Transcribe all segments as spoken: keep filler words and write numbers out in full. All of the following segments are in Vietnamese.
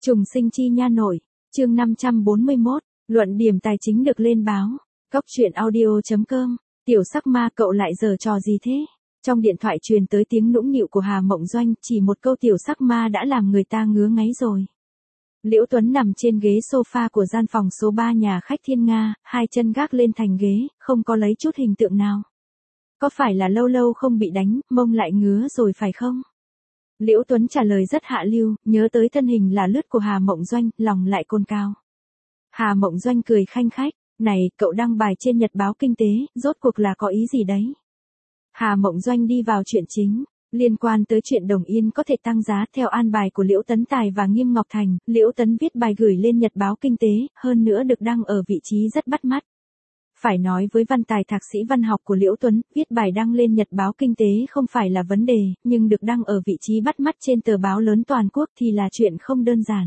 Trùng sinh chi nha nội, chương năm trăm bốn mươi mốt, luận điểm tài chính được lên báo. Cóc truyện audio chấm com, tiểu sắc ma cậu lại giở trò gì thế? Trong điện thoại truyền tới tiếng nũng nịu của Hà Mộng Doanh, chỉ một câu tiểu sắc ma đã làm người ta ngứa ngáy rồi. Liễu Tuấn nằm trên ghế sofa của gian phòng số ba nhà khách Thiên Nga, hai chân gác lên thành ghế, không có lấy chút hình tượng nào. Có phải là lâu lâu không bị đánh, mông lại ngứa rồi phải không? Liễu Tuấn trả lời rất hạ lưu, nhớ tới thân hình là lướt của Hà Mộng Doanh, lòng lại cồn cào. Hà Mộng Doanh cười khanh khách, này, cậu đăng bài trên Nhật báo Kinh tế, rốt cuộc là có ý gì đấy? Hà Mộng Doanh đi vào chuyện chính, liên quan tới chuyện đồng yên có thể tăng giá theo an bài của Liễu Tấn Tài và Nghiêm Ngọc Thành, Liễu Tấn viết bài gửi lên Nhật báo Kinh tế, hơn nữa được đăng ở vị trí rất bắt mắt. Phải nói với văn tài thạc sĩ văn học của Liễu Tuấn, viết bài đăng lên Nhật báo Kinh tế không phải là vấn đề, nhưng được đăng ở vị trí bắt mắt trên tờ báo lớn toàn quốc thì là chuyện không đơn giản.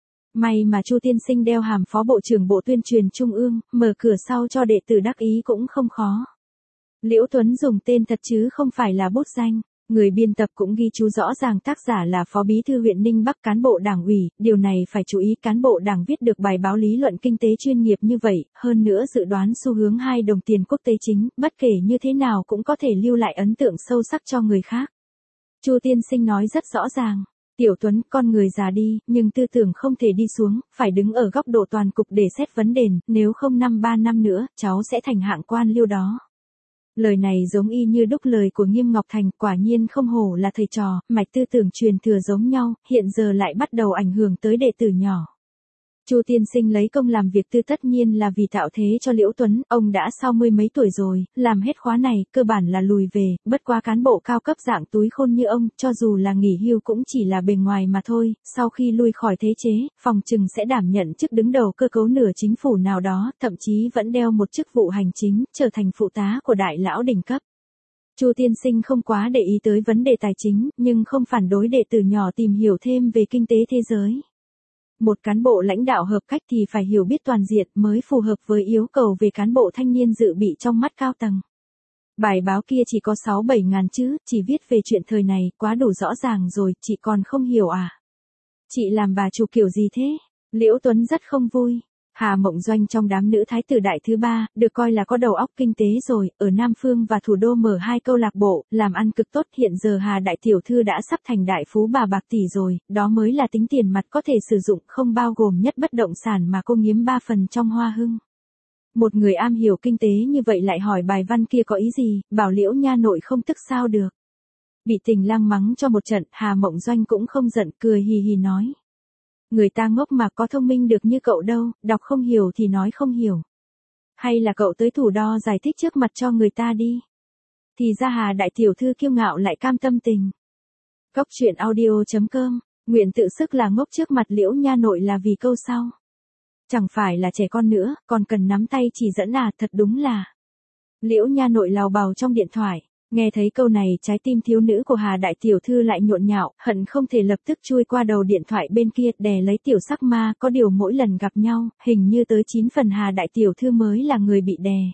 May mà Chu Tiên Sinh đeo hàm Phó Bộ trưởng Bộ Tuyên truyền Trung ương, mở cửa sau cho đệ tử đắc ý cũng không khó. Liễu Tuấn dùng tên thật chứ không phải là bút danh. Người biên tập cũng ghi chú rõ ràng tác giả là Phó Bí thư huyện Ninh Bắc cán bộ đảng ủy, điều này phải chú ý cán bộ đảng viết được bài báo lý luận kinh tế chuyên nghiệp như vậy, hơn nữa dự đoán xu hướng hai đồng tiền quốc tế chính, bất kể như thế nào cũng có thể lưu lại ấn tượng sâu sắc cho người khác. Chu Tiên Sinh nói rất rõ ràng, Tiểu Tuấn, con người già đi, nhưng tư tưởng không thể đi xuống, phải đứng ở góc độ toàn cục để xét vấn đề, nếu không năm ba năm nữa, cháu sẽ thành hạng quan liêu đó. Lời này giống y như đúc lời của Nghiêm Ngọc Thành, quả nhiên không hổ là thầy trò, mạch tư tưởng truyền thừa giống nhau, hiện giờ lại bắt đầu ảnh hưởng tới đệ tử nhỏ. Chu Tiên Sinh lấy công làm việc tư tất nhiên là vì tạo thế cho Liễu Tuấn, ông đã sau mươi mấy tuổi rồi, làm hết khóa này, cơ bản là lùi về, bất quá cán bộ cao cấp dạng túi khôn như ông, cho dù là nghỉ hưu cũng chỉ là bề ngoài mà thôi, sau khi lui khỏi thế chế, phòng trừng sẽ đảm nhận chức đứng đầu cơ cấu nửa chính phủ nào đó, thậm chí vẫn đeo một chức vụ hành chính, trở thành phụ tá của đại lão đỉnh cấp. Chu Tiên Sinh không quá để ý tới vấn đề tài chính, nhưng không phản đối đệ tử nhỏ tìm hiểu thêm về kinh tế thế giới. Một cán bộ lãnh đạo hợp cách thì phải hiểu biết toàn diện mới phù hợp với yêu cầu về cán bộ thanh niên dự bị trong mắt cao tầng. Bài báo kia chỉ có sáu bảy ngàn chữ, chỉ viết về chuyện thời này, quá đủ rõ ràng rồi, chị còn không hiểu à? Chị làm bà chủ kiểu gì thế? Liễu Tuấn rất không vui. Hà Mộng Doanh trong đám nữ thái tử đại thứ ba, được coi là có đầu óc kinh tế rồi, ở Nam Phương và thủ đô mở hai câu lạc bộ, làm ăn cực tốt, hiện giờ Hà đại tiểu thư đã sắp thành đại phú bà bạc tỷ rồi, đó mới là tính tiền mặt có thể sử dụng, không bao gồm nhất bất động sản mà cô nghiếm ba phần trong Hoa Hưng. Một người am hiểu kinh tế như vậy lại hỏi bài văn kia có ý gì, bảo Liễu nha nội không tức sao được. Bị Tình Lang mắng cho một trận, Hà Mộng Doanh cũng không giận, cười hì hì nói. Người ta ngốc mà có thông minh được như cậu đâu, đọc không hiểu thì nói không hiểu. Hay là cậu tới thủ đo giải thích trước mặt cho người ta đi. Thì ra Hà đại tiểu thư kiêu ngạo lại cam tâm tình. Cóc truyện audio chấm com, nguyện tự sức là ngốc trước mặt Liễu nha nội là vì câu sau. Chẳng phải là trẻ con nữa, còn cần nắm tay chỉ dẫn à, thật đúng là. Liễu nha nội lào bào trong điện thoại. Nghe thấy câu này, trái tim thiếu nữ của Hà đại tiểu thư lại nhộn nhạo, hận không thể lập tức chui qua đầu điện thoại bên kia đè lấy tiểu sắc ma, có điều mỗi lần gặp nhau, hình như tới chín phần Hà đại tiểu thư mới là người bị đè.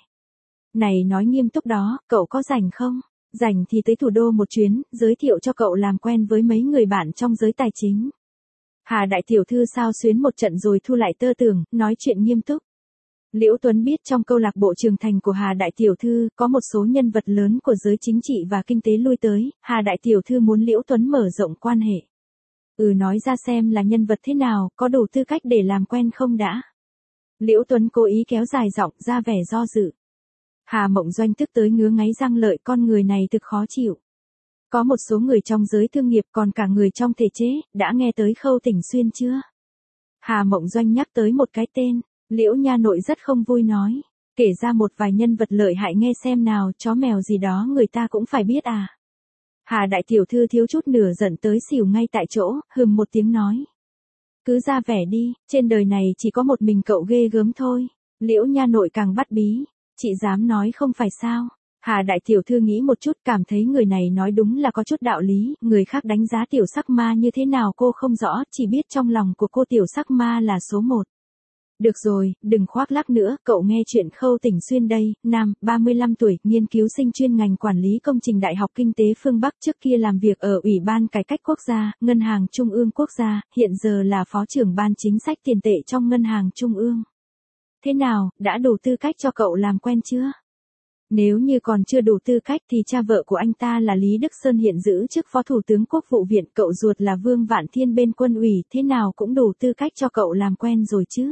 Này nói nghiêm túc đó, cậu có rảnh không? Rảnh thì tới thủ đô một chuyến, giới thiệu cho cậu làm quen với mấy người bạn trong giới tài chính. Hà đại tiểu thư sao xuyến một trận rồi thu lại tơ tưởng, nói chuyện nghiêm túc. Liễu Tuấn biết trong câu lạc bộ trưởng thành của Hà đại tiểu thư, có một số nhân vật lớn của giới chính trị và kinh tế lui tới, Hà đại tiểu thư muốn Liễu Tuấn mở rộng quan hệ. Ừ nói ra xem là nhân vật thế nào, có đủ tư cách để làm quen không đã. Liễu Tuấn cố ý kéo dài giọng ra vẻ do dự. Hà Mộng Doanh tức tới ngứa ngáy răng lợi, con người này thực khó chịu. Có một số người trong giới thương nghiệp còn cả người trong thể chế, đã nghe tới Khâu Tỉnh Xuyên chưa? Hà Mộng Doanh nhắc tới một cái tên. Liễu nha nội rất không vui nói, kể ra một vài nhân vật lợi hại nghe xem nào, chó mèo gì đó người ta cũng phải biết à. Hà đại tiểu thư thiếu chút nửa giận tới xỉu ngay tại chỗ, hừm một tiếng nói. Cứ ra vẻ đi, trên đời này chỉ có một mình cậu ghê gớm thôi. Liễu nha nội càng bắt bí, chị dám nói không phải sao. Hà đại tiểu thư nghĩ một chút, cảm thấy người này nói đúng là có chút đạo lý, người khác đánh giá tiểu sắc ma như thế nào cô không rõ, chỉ biết trong lòng của cô tiểu sắc ma là số một. Được rồi, đừng khoác lác nữa, cậu nghe chuyện Khâu Tỉnh Xuyên đây, nam, ba mươi lăm tuổi, nghiên cứu sinh chuyên ngành quản lý công trình Đại học Kinh tế phương Bắc, trước kia làm việc ở Ủy ban Cải cách Quốc gia, Ngân hàng Trung ương Quốc gia, hiện giờ là Phó trưởng ban chính sách tiền tệ trong Ngân hàng Trung ương. Thế nào, đã đủ tư cách cho cậu làm quen chưa? Nếu như còn chưa đủ tư cách thì cha vợ của anh ta là Lý Đức Sơn hiện giữ chức Phó Thủ tướng Quốc vụ viện, cậu ruột là Vương Vạn Thiên bên quân ủy, thế nào cũng đủ tư cách cho cậu làm quen rồi chứ.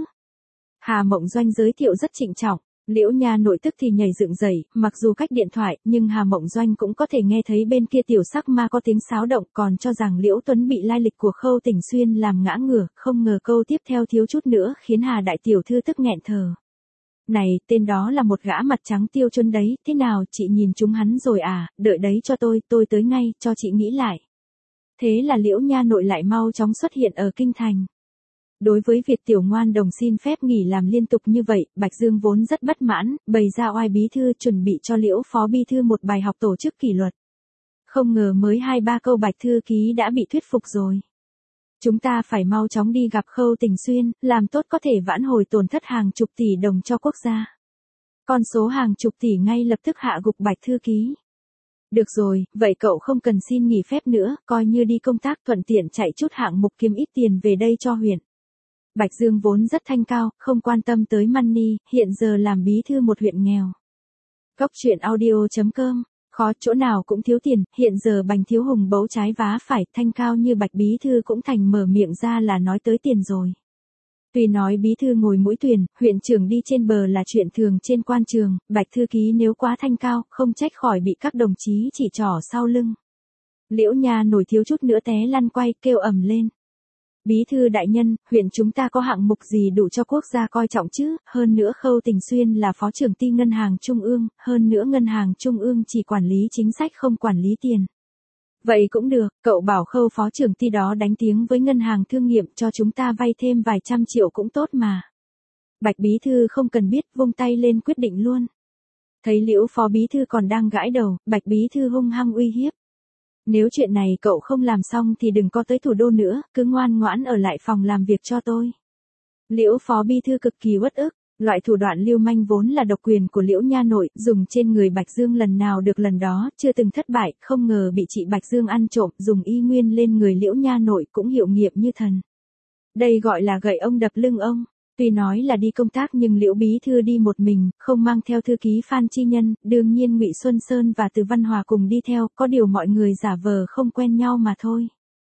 Hà Mộng Doanh giới thiệu rất trịnh trọng, Liễu Nha Nội tức thì nhảy dựng dậy, mặc dù cách điện thoại, nhưng Hà Mộng Doanh cũng có thể nghe thấy bên kia tiểu sắc ma có tiếng xáo động, còn cho rằng Liễu Tuấn bị lai lịch của Khâu Tỉnh Xuyên làm ngã ngửa, không ngờ câu tiếp theo thiếu chút nữa khiến Hà đại tiểu thư tức nghẹn thở. Này, tên đó là một gã mặt trắng tiêu chuân đấy, thế nào, chị nhìn chúng hắn rồi à, đợi đấy cho tôi, tôi tới ngay, cho chị nghĩ lại. Thế là Liễu Nha Nội lại mau chóng xuất hiện ở kinh thành. Đối với việc Tiểu Ngoan Đồng xin phép nghỉ làm liên tục như vậy, Bạch Dương vốn rất bất mãn, bày ra oai bí thư chuẩn bị cho Liễu phó bí thư một bài học tổ chức kỷ luật. Không ngờ mới hai ba câu Bạch thư ký đã bị thuyết phục rồi. Chúng ta phải mau chóng đi gặp Khâu Tỉnh Xuyên, làm tốt có thể vãn hồi tổn thất hàng chục tỷ đồng cho quốc gia. Con số hàng chục tỷ ngay lập tức hạ gục Bạch thư ký. Được rồi, vậy cậu không cần xin nghỉ phép nữa, coi như đi công tác thuận tiện chạy chút hạng mục kiếm ít tiền về đây cho huyện. Bạch Dương vốn rất thanh cao, không quan tâm tới money, hiện giờ làm bí thư một huyện nghèo. Cốc truyện audio chấm com, khó chỗ nào cũng thiếu tiền, hiện giờ Bành Thiếu Hùng bấu trái vá phải, thanh cao như Bạch bí thư cũng thành mở miệng ra là nói tới tiền rồi. Tuy nói bí thư ngồi mũi thuyền, huyện trưởng đi trên bờ là chuyện thường trên quan trường, Bạch thư ký nếu quá thanh cao, không trách khỏi bị các đồng chí chỉ trỏ sau lưng. Liễu Nha nổi thiếu chút nữa té lăn quay, kêu ầm lên. Bí thư đại nhân, huyện chúng ta có hạng mục gì đủ cho quốc gia coi trọng chứ, hơn nữa Khâu Tỉnh Xuyên là phó trưởng ty ngân hàng trung ương, hơn nữa ngân hàng trung ương chỉ quản lý chính sách không quản lý tiền. Vậy cũng được, cậu bảo Khâu phó trưởng ty đó đánh tiếng với ngân hàng thương nghiệp cho chúng ta vay thêm vài trăm triệu cũng tốt mà. Bạch bí thư không cần biết, vung tay lên quyết định luôn. Thấy Liễu phó bí thư còn đang gãi đầu, Bạch bí thư hung hăng uy hiếp. Nếu chuyện này cậu không làm xong thì đừng có tới thủ đô nữa, cứ ngoan ngoãn ở lại phòng làm việc cho tôi. Liễu phó bí thư cực kỳ uất ức, loại thủ đoạn lưu manh vốn là độc quyền của Liễu Nha Nội, dùng trên người Bạch Dương lần nào được lần đó, chưa từng thất bại, không ngờ bị chị Bạch Dương ăn trộm, dùng y nguyên lên người Liễu Nha Nội cũng hiệu nghiệm như thần. Đây gọi là gậy ông đập lưng ông. Tuy nói là đi công tác nhưng Liễu bí thư đi một mình, không mang theo thư ký Phan Chi Nhân, đương nhiên Ngụy Xuân Sơn và Từ Văn Hòa cùng đi theo, có điều mọi người giả vờ không quen nhau mà thôi.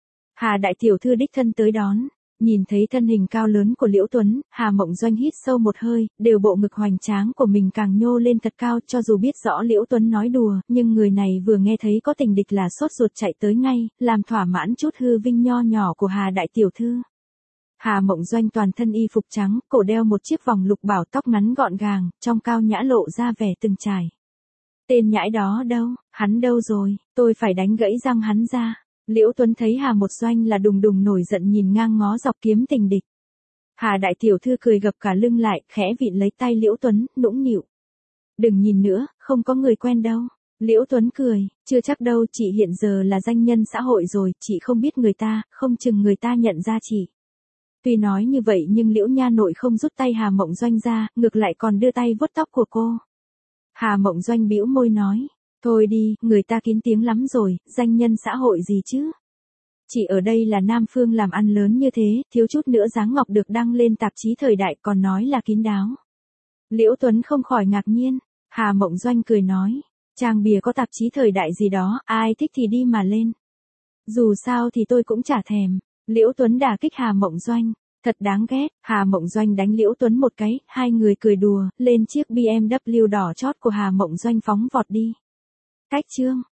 Hà đại tiểu thư đích thân tới đón, nhìn thấy thân hình cao lớn của Liễu Tuấn, Hà Mộng Doanh hít sâu một hơi, đều bộ ngực hoành tráng của mình càng nhô lên thật cao, cho dù biết rõ Liễu Tuấn nói đùa, nhưng người này vừa nghe thấy có tình địch là sốt ruột chạy tới ngay, làm thỏa mãn chút hư vinh nho nhỏ của Hà đại tiểu thư. Hà Mộng Doanh toàn thân y phục trắng, cổ đeo một chiếc vòng lục bảo, tóc ngắn gọn gàng, trong cao nhã lộ ra vẻ từng trải. Tên nhãi đó đâu, hắn đâu rồi, tôi phải đánh gãy răng hắn ra. Liễu Tuấn thấy Hà Một Doanh là đùng đùng nổi giận nhìn ngang ngó dọc kiếm tình địch. Hà đại tiểu thư cười gập cả lưng lại, khẽ vịn lấy tay Liễu Tuấn, nũng nịu. Đừng nhìn nữa, không có người quen đâu. Liễu Tuấn cười, chưa chắc đâu, chị hiện giờ là danh nhân xã hội rồi, chị không biết người ta, không chừng người ta nhận ra chị. Tuy nói như vậy nhưng Liễu Nha Nội không rút tay Hà Mộng Doanh ra, ngược lại còn đưa tay vuốt tóc của cô. Hà Mộng Doanh bĩu môi nói, thôi đi, người ta kín tiếng lắm rồi, danh nhân xã hội gì chứ. Chỉ ở đây là Nam Phương làm ăn lớn như thế, thiếu chút nữa Giáng Ngọc được đăng lên tạp chí Thời Đại còn nói là kín đáo. Liễu Tuấn không khỏi ngạc nhiên, Hà Mộng Doanh cười nói, trang bìa có tạp chí Thời Đại gì đó, ai thích thì đi mà lên. Dù sao thì tôi cũng chả thèm. Liễu Tuấn đả kích Hà Mộng Doanh, thật đáng ghét, Hà Mộng Doanh đánh Liễu Tuấn một cái, hai người cười đùa, lên chiếc bê em vê đỏ chót của Hà Mộng Doanh phóng vọt đi. Cách chương